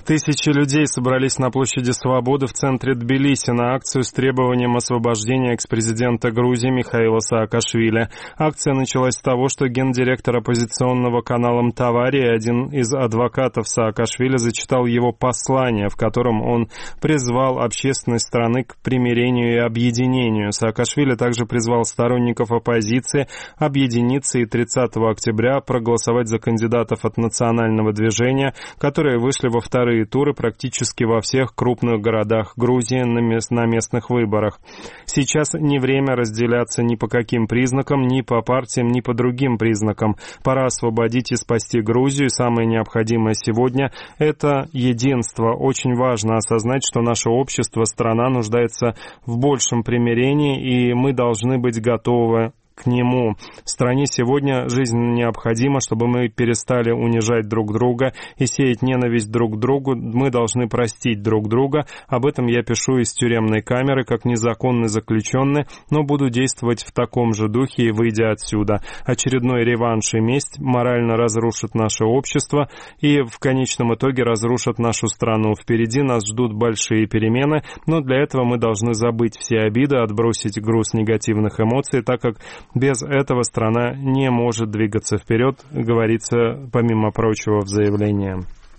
Тысячи людей собрались на площади Свободы в центре Тбилиси на акцию с требованием освобождения экс-президента Грузии Михаила Саакашвили. Акция началась с того, что гендиректор оппозиционного канала «Мтавари», один из адвокатов Саакашвили, зачитал его послание, в котором он призвал общественность страны к примирению и объединению. Саакашвили также призвал сторонников оппозиции объединиться и 30 октября проголосовать за кандидатов от национального движения, которые вышли во вторые туры практически во всех крупных городах Грузии на местных выборах. Сейчас не время разделяться ни по каким признакам, ни по партиям, ни по другим признакам. Пора освободить и спасти Грузию. Самое необходимое сегодня – это единство. Очень важно осознать, что наше общество, страна нуждается в большем примирении, и мы должны быть готовы к нему. Стране сегодня жизненно необходимо, чтобы мы перестали унижать друг друга и сеять ненависть друг к другу. Мы должны простить друг друга. Об этом я пишу из тюремной камеры, как незаконный заключенный, но буду действовать в таком же духе и выйдя отсюда. Очередной реванш и месть морально разрушит наше общество и в конечном итоге разрушат нашу страну. Впереди нас ждут большие перемены, но для этого мы должны забыть все обиды, отбросить груз негативных эмоций, так как без этого страна не может двигаться вперед, говорится, помимо прочего, в заявлении.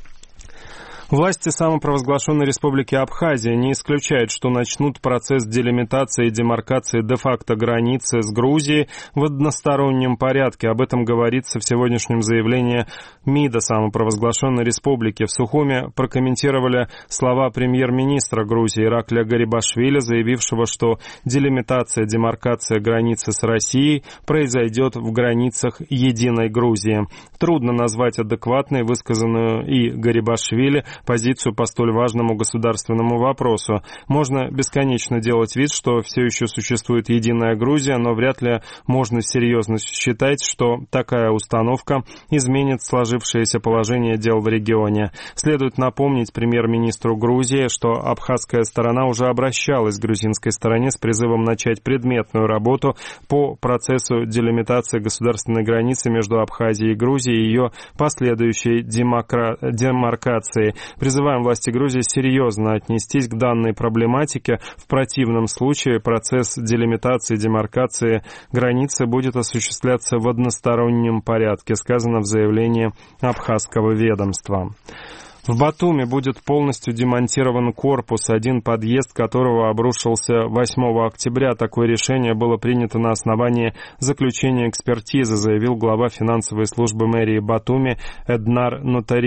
Власти самопровозглашенной республики Абхазия не исключают, что начнут процесс делимитации и демаркации де-факто границы с Грузией в одностороннем порядке. Об этом говорится в сегодняшнем заявлении МИДа самопровозглашенной республики. В Сухуме прокомментировали слова премьер-министра Грузии Ираклия Гарибашвили, заявившего, что делимитация, демаркация границы с Россией произойдет в границах единой Грузии. Трудно назвать адекватной высказанную и Гарибашвили позицию по столь важному государственному вопросу. Можно бесконечно делать вид, что все еще существует единая Грузия, но вряд ли можно серьезно считать, что такая установка изменит сложившееся положение дел в регионе. Следует напомнить премьер-министру Грузии, что абхазская сторона уже обращалась к грузинской стороне с призывом начать предметную работу по процессу делимитации государственной границы между Абхазией и Грузией и ее последующей демаркацией. Призываем власти Грузии серьезно отнестись к данной проблематике. В противном случае процесс делимитации и демаркации границы будет осуществляться в одностороннем порядке, сказано в заявлении абхазского ведомства. В Батуми будет полностью демонтирован корпус, один подъезд которого обрушился 8 октября. Такое решение было принято на основании заключения экспертизы, заявил глава финансовой службы мэрии Батуми Эднар Нотари.